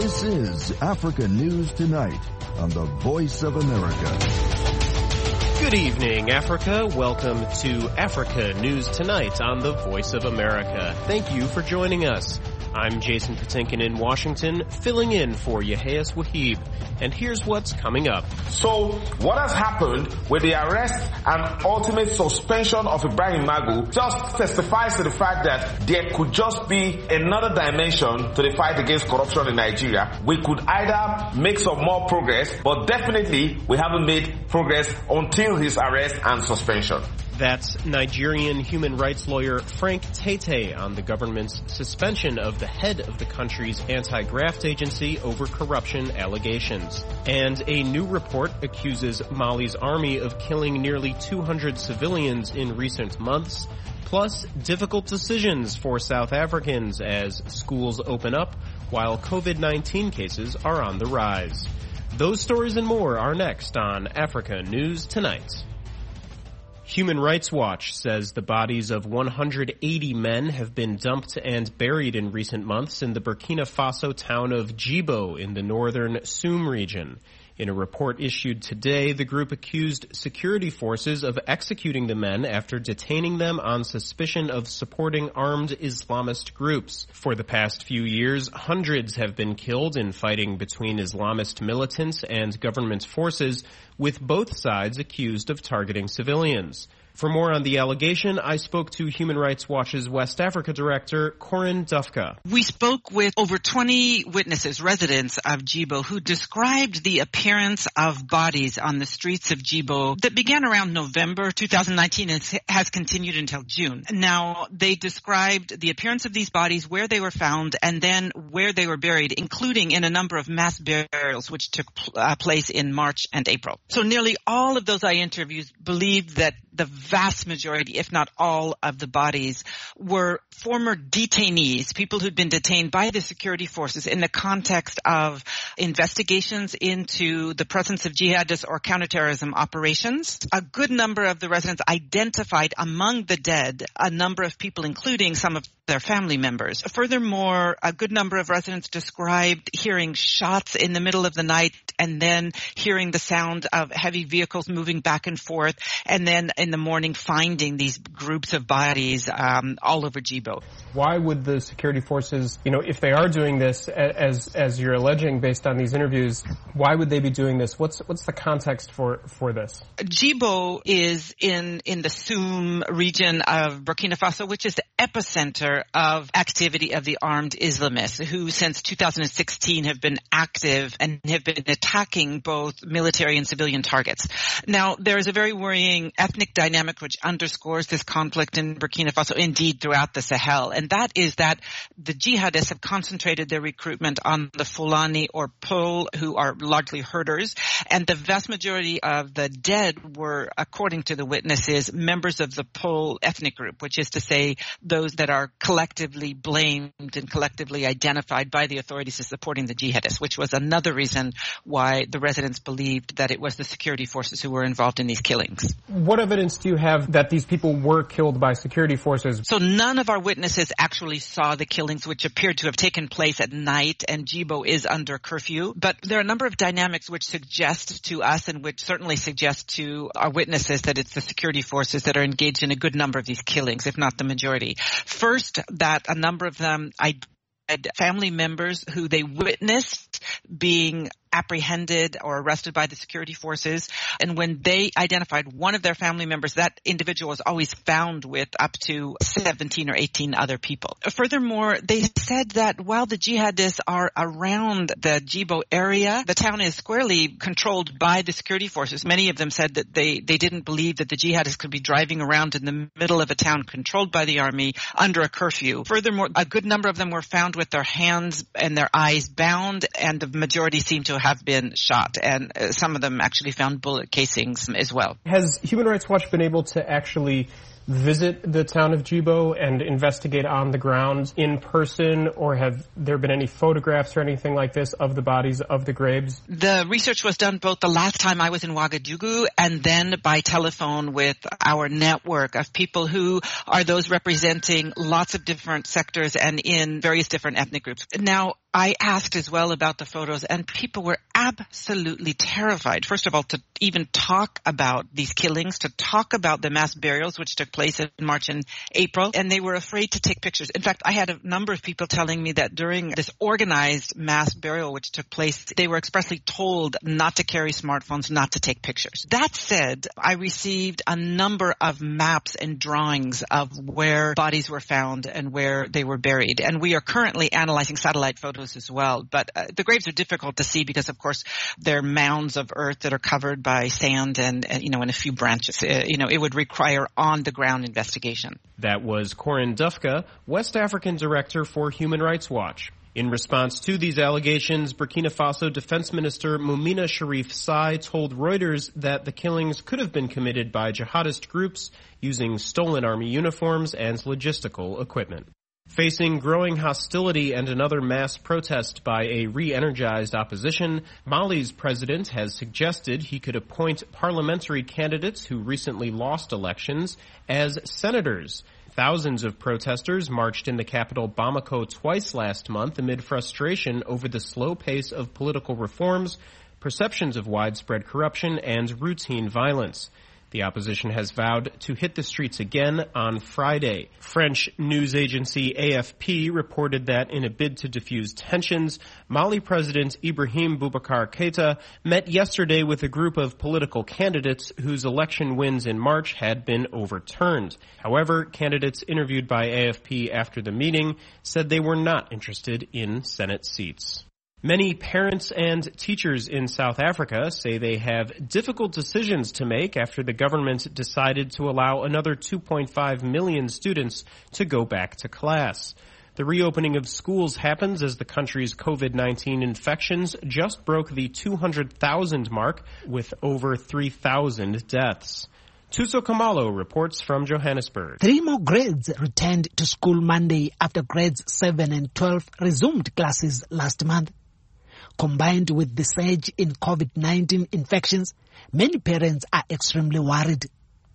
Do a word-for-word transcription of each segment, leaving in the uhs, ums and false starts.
This is Africa News Tonight on the Voice of America. Good evening, Africa. Welcome to Africa News Tonight on the Voice of America. Thank you for joining us. I'm Jason Patinkin in Washington, filling in for Yehias Wahib. And here's what's coming up. So, what has happened with the arrest and ultimate suspension of Ibrahim Magu just testifies to the fact that there could just be another dimension to the fight against corruption in Nigeria. We could either make some more progress, but definitely we haven't made progress until his arrest and suspension. That's Nigerian human rights lawyer Frank Tete on the government's suspension of the head of the country's anti-graft agency over corruption allegations. And a new report accuses Mali's army of killing nearly two hundred civilians in recent months, plus difficult decisions for South Africans as schools open up while COVID nineteen cases are on the rise. Those stories and more are next on Africa News Tonight. Human Rights Watch says the bodies of one hundred eighty men have been dumped and buried in recent months in the Burkina Faso town of Djibo in the northern Soum region. In a report issued today, the group accused security forces of executing the men after detaining them on suspicion of supporting armed Islamist groups. For the past few years, hundreds have been killed in fighting between Islamist militants and government forces, with both sides accused of targeting civilians. For more on the allegation, I spoke to Human Rights Watch's West Africa director, Corinne Dufka. We spoke with over twenty witnesses, residents of Djibo, who described the appearance of bodies on the streets of Djibo that began around November two thousand nineteen and has continued until June. Now, they described the appearance of these bodies, where they were found, and then where they were buried, including in a number of mass burials which took uh, place in March and April. So nearly all of those I interviewed believed that the vast majority, if not all, of the bodies were former detainees, people who'd been detained by the security forces in the context of investigations into the presence of jihadists or counterterrorism operations. A good number of the residents identified among the dead a number of people, including some of their family members. Furthermore, a good number of residents described hearing shots in the middle of the night and then hearing the sound of heavy vehicles moving back and forth, and then in the morning finding these groups of bodies um, all over Djibo. Why would the security forces, you know, if they are doing this, as as you're alleging based on these interviews, why would they be doing this? What's what's the context for, for this? Djibo is in, in the Soum region of Burkina Faso, which is the epicenter of activity of the armed Islamists, who since two thousand sixteen have been active and have been attacking both military and civilian targets. Now, there is a very worrying ethnic dynamic which underscores this conflict in Burkina Faso, indeed throughout the Sahel, and that is that the jihadists have concentrated their recruitment on the Fulani or Peul, who are largely herders, and the vast majority of the dead were, according to the witnesses, members of the Peul ethnic group, which is to say those that are collectively blamed and collectively identified by the authorities as supporting the jihadists, which was another reason why the residents believed that it was the security forces who were involved in these killings. What evidence do you have that these people were killed by security forces? So none of our witnesses actually saw the killings, which appeared to have taken place at night, and Djibo is under curfew. But there are a number of dynamics which suggest to us, and which certainly suggest to our witnesses, that it's the security forces that are engaged in a good number of these killings, if not the majority. First, that a number of them I had family members who they witnessed being apprehended or arrested by the security forces. And when they identified one of their family members, that individual was always found with up to seventeen or eighteen other people. Furthermore, they said that while the jihadists are around the Djibo area, the town is squarely controlled by the security forces. Many of them said that they, they didn't believe that the jihadists could be driving around in the middle of a town controlled by the army under a curfew. Furthermore, a good number of them were found with their hands and their eyes bound, and the majority seemed to have been shot, and some of them actually found bullet casings as well. Has Human Rights Watch been able to actually visit the town of Jibo and investigate on the ground in person, or have there been any photographs or anything like this of the bodies of the graves? The research was done both the last time I was in Ouagadougou and then by telephone with our network of people who are those representing lots of different sectors and in various different ethnic groups. Now, I asked as well about the photos, and people were absolutely terrified. First of all, to even talk about these killings, to talk about the mass burials which took place in March and April, and they were afraid to take pictures. In fact, I had a number of people telling me that during this organized mass burial which took place, they were expressly told not to carry smartphones, not to take pictures. That said, I received a number of maps and drawings of where bodies were found and where they were buried, and we are currently analyzing satellite photos as well. But uh, the graves are difficult to see because, of course, they're mounds of earth that are covered by sand and, and you know, and a few branches. Uh, you know, it would require on-the-ground investigation. That was Corinne Dufka, West African Director for Human Rights Watch. In response to these allegations, Burkina Faso Defense Minister Moumina Sharif Sai told Reuters that the killings could have been committed by jihadist groups using stolen army uniforms and logistical equipment. Facing growing hostility and another mass protest by a re-energized opposition, Mali's president has suggested he could appoint parliamentary candidates who recently lost elections as senators. Thousands of protesters marched in the capital Bamako twice last month amid frustration over the slow pace of political reforms, perceptions of widespread corruption, and routine violence. The opposition has vowed to hit the streets again on Friday. French news agency A F P reported that in a bid to diffuse tensions, Mali President Ibrahim Boubacar Keita met yesterday with a group of political candidates whose election wins in March had been overturned. However, candidates interviewed by A F P after the meeting said they were not interested in Senate seats. Many parents and teachers in South Africa say they have difficult decisions to make after the government decided to allow another two point five million students to go back to class. The reopening of schools happens as the country's COVID nineteen infections just broke the two hundred thousand mark with over three thousand deaths. Tuso Kamalo reports from Johannesburg. Three more grades returned to school Monday after grades seven and twelve resumed classes last month. Combined with the surge in COVID nineteen infections, many parents are extremely worried.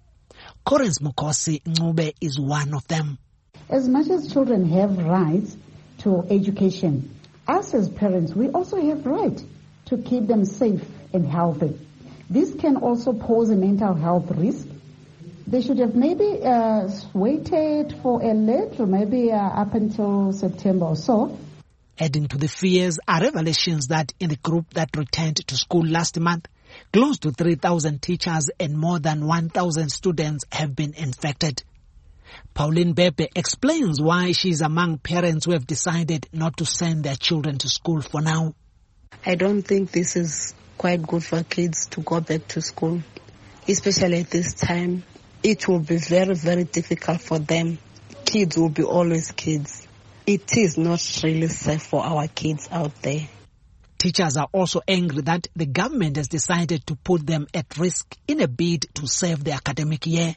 Corens Mukosi Ncube is one of them. As much as children have rights to education, us as parents, we also have right to keep them safe and healthy. This can also pose a mental health risk. They should have maybe uh, waited for a little, maybe uh, up until September or so. Adding to the fears are revelations that in the group that returned to school last month, close to three thousand teachers and more than one thousand students have been infected. Pauline Bepe explains why she's among parents who have decided not to send their children to school for now. I don't think this is quite good for kids to go back to school, especially at this time. It will be very, very difficult for them. Kids will be always kids. It is not really safe for our kids out there. Teachers are also angry that the government has decided to put them at risk in a bid to save the academic year.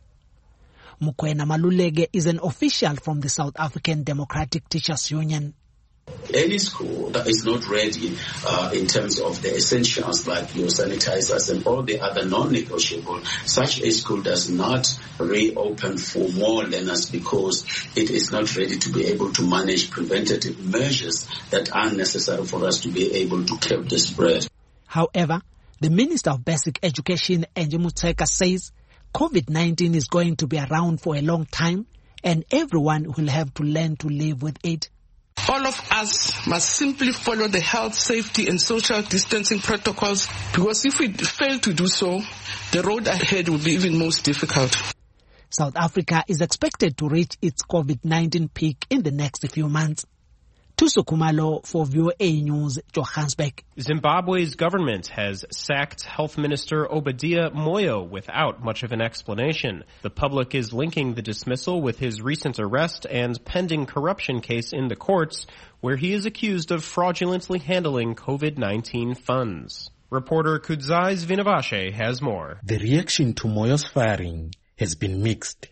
Mukwena Malulege is an official from the South African Democratic Teachers Union. Any school that is not ready uh, in terms of the essentials like your sanitizers and all the other non-negotiable, such a school does not reopen for more learners because it is not ready to be able to manage preventative measures that are necessary for us to be able to curb the spread. However, the Minister of Basic Education, Angie Motshekga, says COVID nineteen is going to be around for a long time and everyone will have to learn to live with it. All of us must simply follow the health, safety and social distancing protocols, because if we fail to do so, the road ahead will be even most difficult. South Africa is expected to reach its COVID nineteen peak in the next few months. Tuso Kumalo for V O A News, Johannesburg. Zimbabwe's government has sacked Health Minister Obadiah Moyo without much of an explanation. The public is linking the dismissal with his recent arrest and pending corruption case in the courts, where he is accused of fraudulently handling COVID nineteen funds. Reporter Kudzais Vinavashe has more. The reaction to Moyo's firing has been mixed.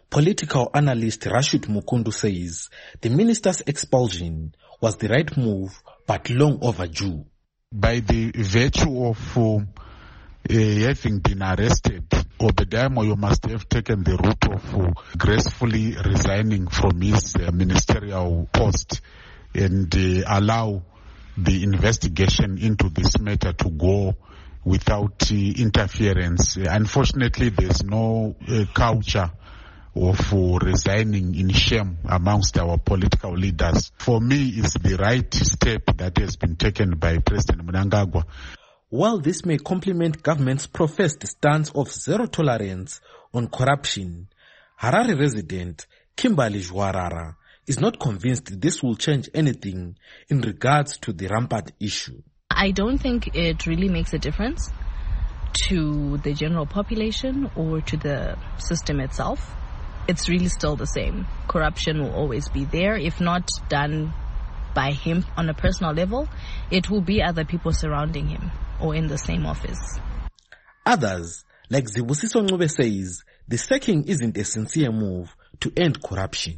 Political analyst Rashid Mukundu says the minister's expulsion was the right move but long overdue. By the virtue of uh, uh, having been arrested, Obadiah Moyo must have taken the route of uh, gracefully resigning from his uh, ministerial post and uh, allow the investigation into this matter to go without uh, interference. Uh, unfortunately, there's no uh, culture of uh, resigning in shame amongst our political leaders. For me, it's the right step that has been taken by President Mnangagwa. While this may complement government's professed stance of zero tolerance on corruption, Harare resident Kimberly Jwarara is not convinced this will change anything in regards to the rampant issue. I don't think it really makes a difference to the general population or to the system itself. It's really still the same. Corruption will always be there. If not done by him on a personal level, it will be other people surrounding him or in the same office. Others, like Zibusiso Ncube, says the sacking isn't a sincere move to end corruption.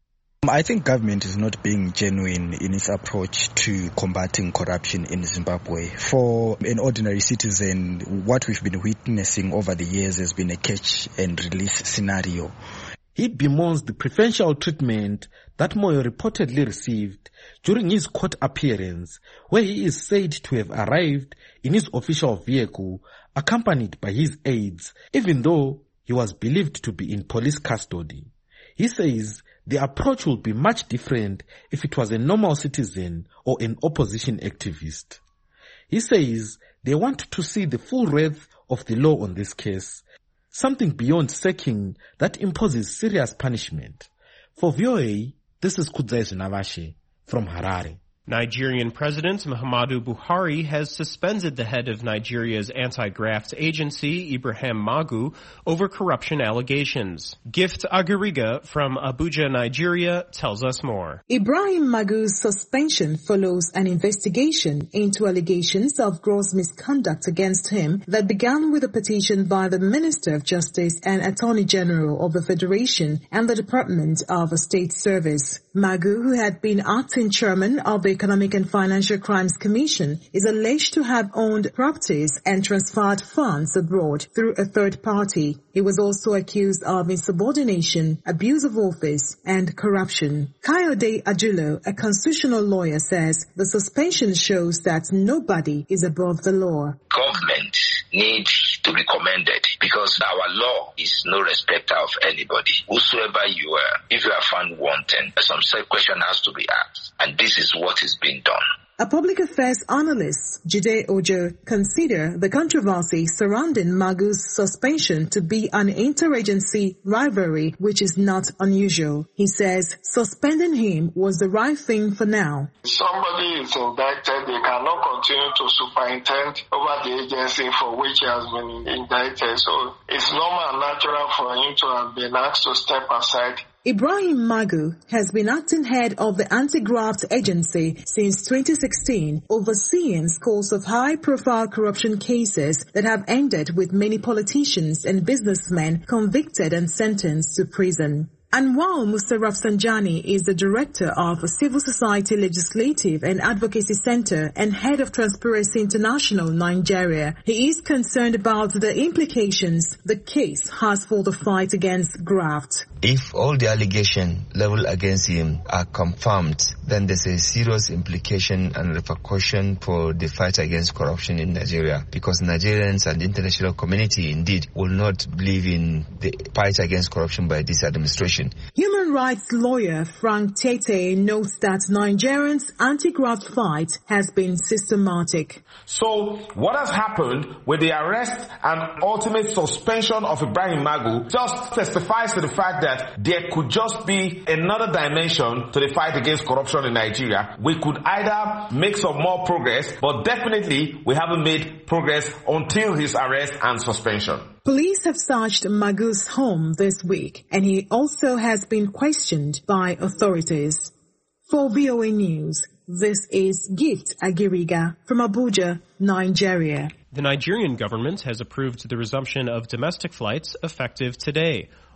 I think government is not being genuine in its approach to combating corruption in Zimbabwe. For an ordinary citizen, what we've been witnessing over the years has been a catch and release scenario. He bemoans the preferential treatment that Moyo reportedly received during his court appearance, where he is said to have arrived in his official vehicle accompanied by his aides, even though he was believed to be in police custody. He says the approach would be much different if it was a normal citizen or an opposition activist. He says they want to see the full breadth of the law on this case, something beyond sacking that imposes serious punishment. For V O A, this is Kudzai Navashe from Harare. Nigerian President Muhammadu Buhari has suspended the head of Nigeria's anti-graft agency, Ibrahim Magu, over corruption allegations. Gift Agiriga from Abuja, Nigeria, tells us more. Ibrahim Magu's suspension follows an investigation into allegations of gross misconduct against him that began with a petition by the Minister of Justice and Attorney General of the Federation and the Department of State Service. Magu, who had been acting chairman of the Economic and Financial Crimes Commission, is alleged to have owned properties and transferred funds abroad through a third party. He was also accused of insubordination, abuse of office, and corruption. Kayode Ajulo, a constitutional lawyer, says the suspension shows that nobody is above the law. Government needs to be commended because our law is no respecter of anybody. Whosoever you are, if you are found wanting, some question has to be asked. And this is what is being done. A public affairs analyst, Jide Ojo, consider the controversy surrounding Magu's suspension to be an interagency rivalry, which is not unusual. He says suspending him was the right thing for now. Somebody is indicted, they cannot continue to superintend over the agency for which he has been indicted. So it's normal and natural for him to have been asked to step aside. Ibrahim Magu has been acting head of the anti-graft agency since twenty sixteen, overseeing scores of high-profile corruption cases that have ended with many politicians and businessmen convicted and sentenced to prison. And while Musa Rafsanjani is the director of a Civil Society Legislative and Advocacy Center and head of Transparency International Nigeria, he is concerned about the implications the case has for the fight against graft. If all the allegations leveled against him are confirmed, then there's a serious implication and repercussion for the fight against corruption in Nigeria, because Nigerians and the international community indeed will not believe in the fight against corruption by this administration. Human rights lawyer Frank Tete notes that Nigerians' anti-graft fight has been systematic. So what has happened with the arrest and ultimate suspension of Ibrahim Magu just testifies to the fact that there could just be another dimension to the fight against corruption in Nigeria. We could either make some more progress, but definitely we haven't made progress until his arrest and suspension. Police have searched Magu's home this week, and he also has been questioned by authorities. For V O A News, this is Gift Agiriga from Abuja, Nigeria. The Nigerian government has approved the resumption of domestic flights effective today.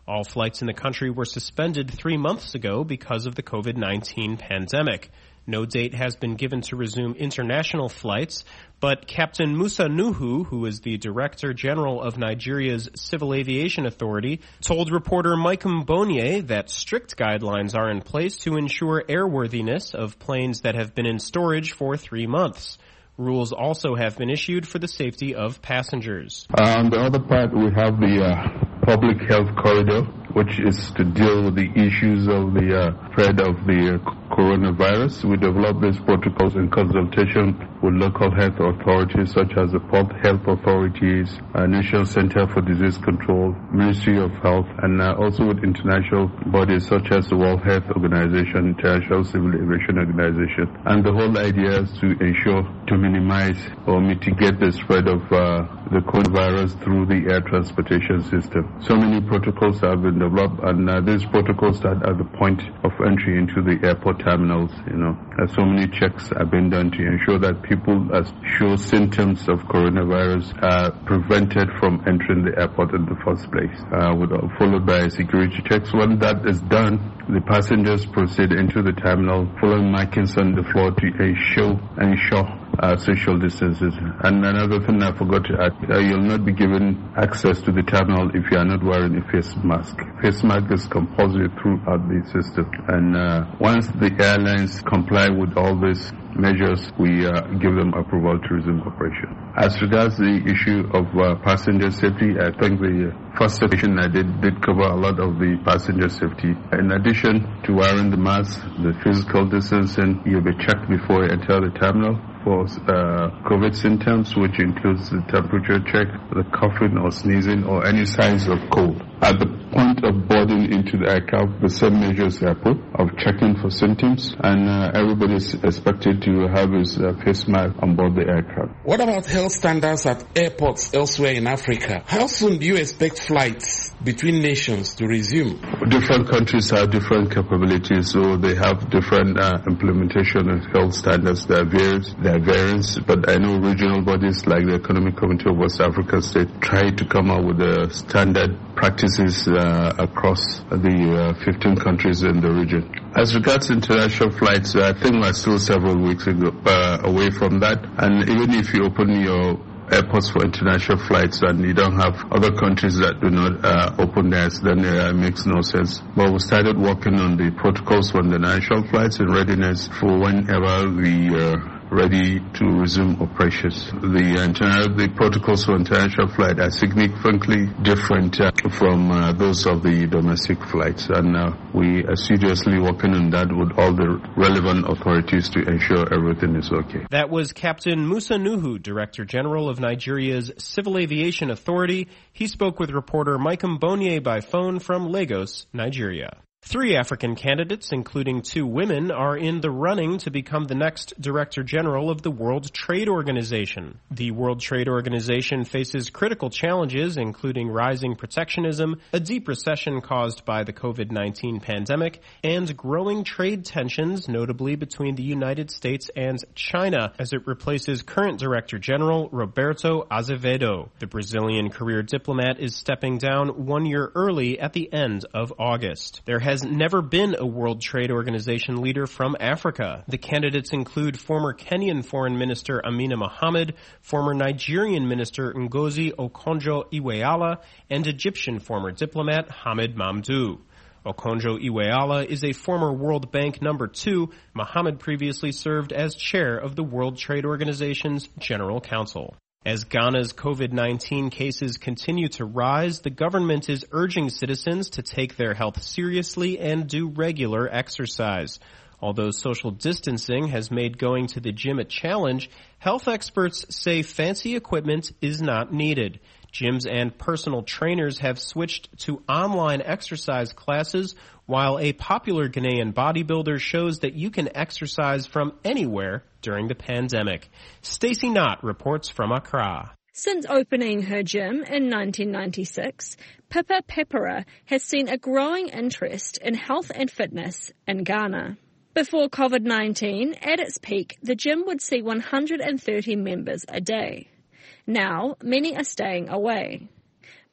All flights in the country were suspended three months ago because of the COVID nineteen pandemic. No date has been given to resume international flights, but Captain Musa Nuhu, who is the Director General of Nigeria's Civil Aviation Authority, told reporter Mike Mbonye that strict guidelines are in place to ensure airworthiness of planes that have been in storage for three months. Rules also have been issued for the safety of passengers. Uh, on the other part, we have the uh, public health corridor, which is to deal with the issues of the uh, spread of the uh, coronavirus. We developed these protocols in consultation with local health authorities such as the Port Health Authorities, uh, National Center for Disease Control, Ministry of Health, and uh, also with international bodies such as the World Health Organization, International Civil Aviation Organization. And the whole idea is to ensure to minimize or mitigate the spread of uh, the coronavirus through the air transportation system. So many protocols have been developed, and uh, these protocols start at the point of entry into the airport terminals. You know, uh, so many checks have been done to ensure that people that show symptoms of coronavirus are prevented from entering the airport in the first place, uh, with, uh, followed by security checks. When that is done, the passengers proceed into the terminal, following markings on the floor to ensure, ensure Uh, social distances. And another thing I forgot to add, uh, you'll not be given access to the terminal if you are not wearing a face mask. Face mask is compulsory throughout the system. And uh, once the airlines comply with all these measures, we uh, give them approval to resume operation. As regards the issue of uh, passenger safety, I think the first session I did did cover a lot of the passenger safety. In addition to wearing the mask, the physical distancing, you'll be checked before you enter the terminal for uh, COVID symptoms, which includes the temperature check, the coughing or sneezing, or any signs of cold. At the point of boarding into the aircraft, the same measures are put of checking for symptoms, and uh, everybody is expected to have his uh, face mask on board the aircraft. What about health standards at airports elsewhere in Africa? How soon do you expect flights between nations to resume? Different countries have different capabilities, so they have different uh, implementation of health standards. There varies, there are variants, but I know regional bodies like the Economic Community of West African States try to come up with the standard practices uh, across the uh, fifteen countries in the region. As regards international flights, I think we're still several weeks ago, uh, away from that, and even if you open your airports for international flights and you don't have other countries that do not uh, open theirs, then uh, it makes no sense. But we started working on the protocols for international flights in readiness for whenever we uh, ready to resume operations. The internal, the protocols for international flight are significantly different uh, from uh, those of the domestic flights, and uh, we are seriously working on that with all the relevant authorities to ensure everything is okay. That was Captain Musa Nuhu, Director General of Nigeria's Civil Aviation Authority. He spoke with reporter Mike Mbonye by phone from Lagos, Nigeria. Three African candidates, including two women, are in the running to become the next Director General of the World Trade Organization. The World Trade Organization faces critical challenges, including rising protectionism, a deep recession caused by the COVID nineteen pandemic, and growing trade tensions, notably between the United States and China, as it replaces current Director General Roberto Azevedo. The Brazilian career diplomat is stepping down one year early at the end of August. There has never been a World Trade Organization leader from Africa. The candidates include former Kenyan Foreign Minister Amina Mohammed, former Nigerian Minister Ngozi Okonjo-Iweala, and Egyptian former diplomat Hamid Mamdouh. Okonjo-Iweala is a former World Bank number two. Mohammed previously served as chair of the World Trade Organization's General Council. As Ghana's COVID nineteen cases continue to rise, the government is urging citizens to take their health seriously and do regular exercise. Although social distancing has made going to the gym a challenge, health experts say fancy equipment is not needed. Gyms and personal trainers have switched to online exercise classes, while a popular Ghanaian bodybuilder shows that you can exercise from anywhere during the pandemic. Stacey Knott reports from Accra. Since opening her gym in nineteen ninety-six, Pippa Pepera has seen a growing interest in health and fitness in Ghana. Before COVID nineteen, at its peak, the gym would see one hundred thirty members a day. Now, many are staying away.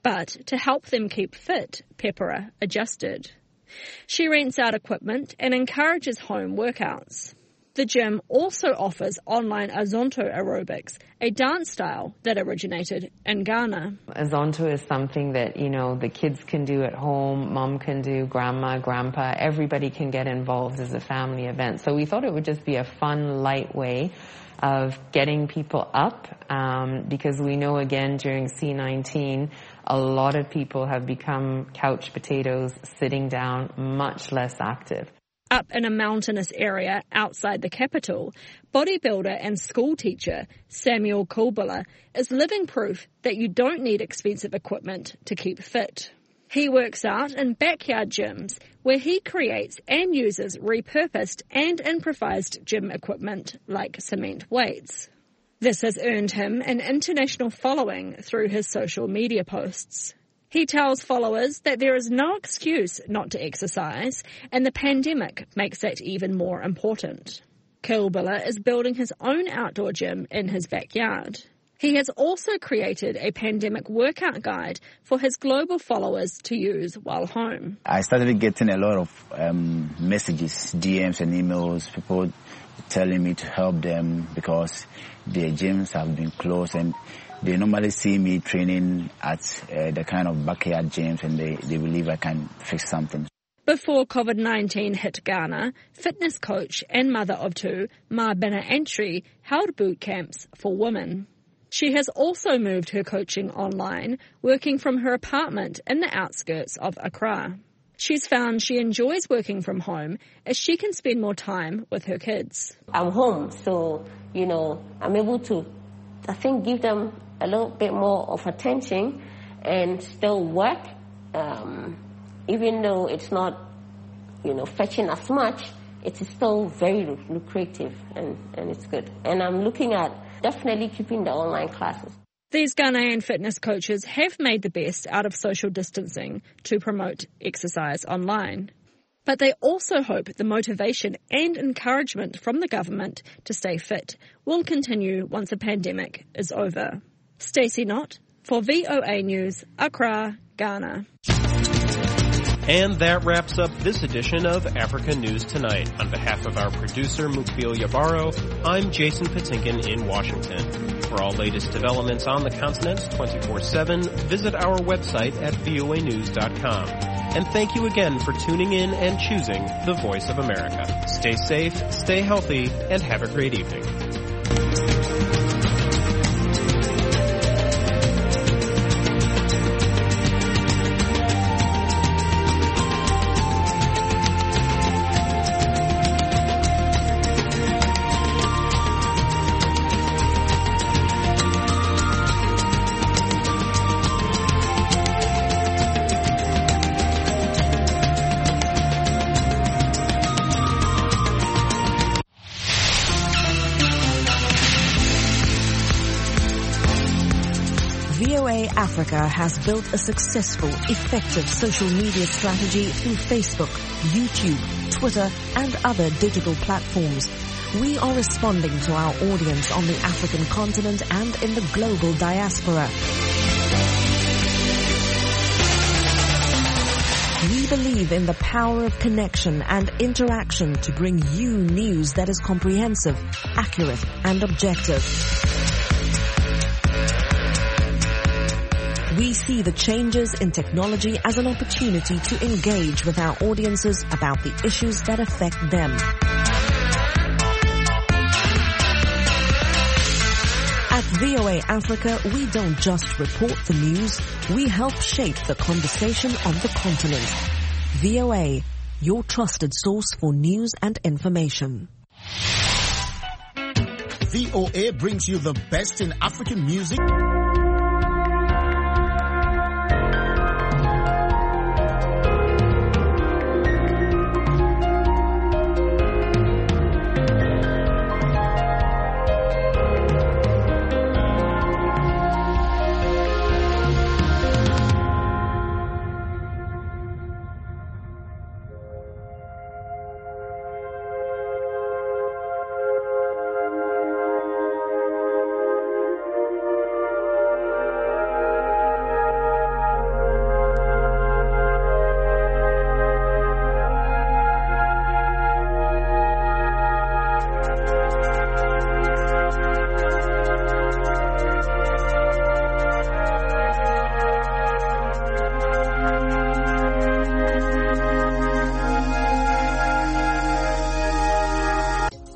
But to help them keep fit, Pepera adjusted. She rents out equipment and encourages home workouts. The gym also offers online Azonto aerobics, a dance style that originated in Ghana. Azonto is something that, you know, the kids can do at home, mom can do, grandma, grandpa, everybody can get involved as a family event. So we thought it would just be a fun, light way of getting people up, um, because we know, again, during C nineteen, a lot of people have become couch potatoes, sitting down, much less active. Up in a mountainous area outside the capital, bodybuilder and school teacher Samuel Kulbula is living proof that you don't need expensive equipment to keep fit. He works out in backyard gyms where he creates and uses repurposed and improvised gym equipment like cement weights. This has earned him an international following through his social media posts. He tells followers that there is no excuse not to exercise, and the pandemic makes that even more important. Kulbula is building his own outdoor gym in his backyard. He has also created a pandemic workout guide for his global followers to use while home. I started getting a lot of um, messages, D Ms and emails, people telling me to help them because their gyms have been closed and they normally see me training at uh, the kind of backyard gyms and they, they believe I can fix something. Before COVID nineteen hit Ghana, fitness coach and mother of two, Ma Bena Antwi, held boot camps for women. She has also moved her coaching online, working from her apartment in the outskirts of Accra. She's found she enjoys working from home as she can spend more time with her kids. I'm home, so, you know, I'm able to, I think, give them a little bit more of attention and still work, um, even though it's not, you know, fetching as much, it is still very lucrative and, and it's good. And I'm looking at definitely keeping the online classes. These Ghanaian fitness coaches have made the best out of social distancing to promote exercise online. But they also hope the motivation and encouragement from the government to stay fit will continue once the pandemic is over. Stacey Knott for V O A News, Accra, Ghana. And that wraps up this edition of Africa News Tonight. On behalf of our producer, Mukbil Yabaro, I'm Jason Patinkin in Washington. For all latest developments on the continent twenty-four seven, visit our website at V O A news dot com. And thank you again for tuning in and choosing the Voice of America. Stay safe, stay healthy, and have a great evening. Africa has built a successful, effective social media strategy through Facebook, YouTube, Twitter, and other digital platforms. We are responding to our audience on the African continent and in the global diaspora. We believe in the power of connection and interaction to bring you news that is comprehensive, accurate, and objective. We see the changes in technology as an opportunity to engage with our audiences about the issues that affect them. At V O A Africa, we don't just report the news, we help shape the conversation on the continent. V O A, your trusted source for news and information. V O A brings you the best in African music,